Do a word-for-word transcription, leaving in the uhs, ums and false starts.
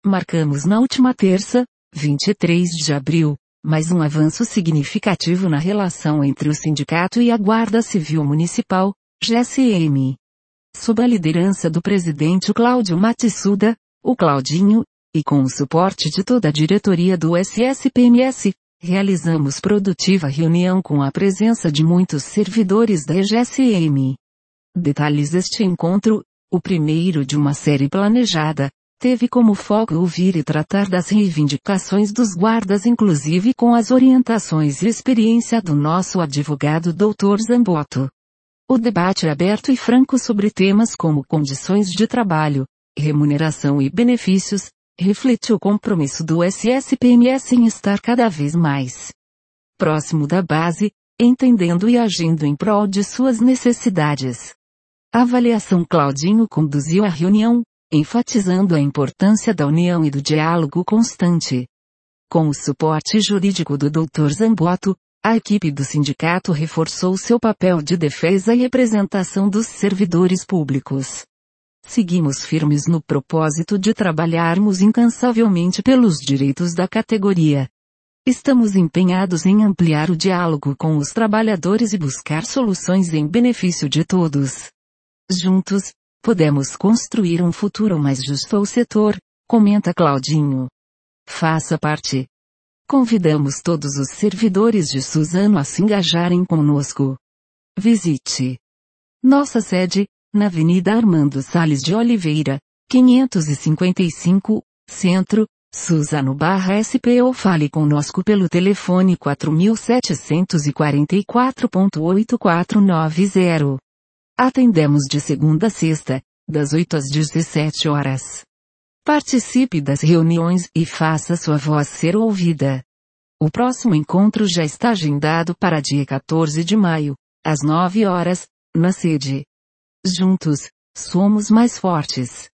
Marcamos na última terça, vinte e três de abril, mais um avanço significativo na relação entre o sindicato e a Guarda Civil Municipal, G S M. Sob a liderança do presidente Cláudio Matsuda, o Claudinho, e com o suporte de toda a diretoria do S S P M S, realizamos produtiva reunião com a presença de muitos servidores da G S M. Detalhes deste encontro, o primeiro de uma série planejada, teve como foco ouvir e tratar das reivindicações dos guardas, inclusive com as orientações e experiência do nosso advogado doutor Zamboto. O debate é aberto e franco sobre temas como condições de trabalho, remuneração e benefícios, reflete o compromisso do S S P M S em estar cada vez mais próximo da base, entendendo e agindo em prol de suas necessidades. A avaliação Claudinho conduziu a reunião, enfatizando a importância da união e do diálogo constante. Com o suporte jurídico do doutor Zamboto, a equipe do sindicato reforçou seu papel de defesa e representação dos servidores públicos. Seguimos firmes no propósito de trabalharmos incansavelmente pelos direitos da categoria. Estamos empenhados em ampliar o diálogo com os trabalhadores e buscar soluções em benefício de todos. Juntos, podemos construir um futuro mais justo ao setor, comenta Claudinho. Faça parte. Convidamos todos os servidores de Suzano a se engajarem conosco. Visite nossa sede, na Avenida Armando Salles de Oliveira, quinhentos e cinquenta e cinco, Centro, Suzano barra S P ou fale conosco pelo telefone quatro sete quatro quatro, oito quatro nove zero. Atendemos de segunda a sexta, das oito às dezessete horas. Participe das reuniões e faça sua voz ser ouvida. O próximo encontro já está agendado para dia quatorze de maio, às nove horas, na sede. Juntos, somos mais fortes.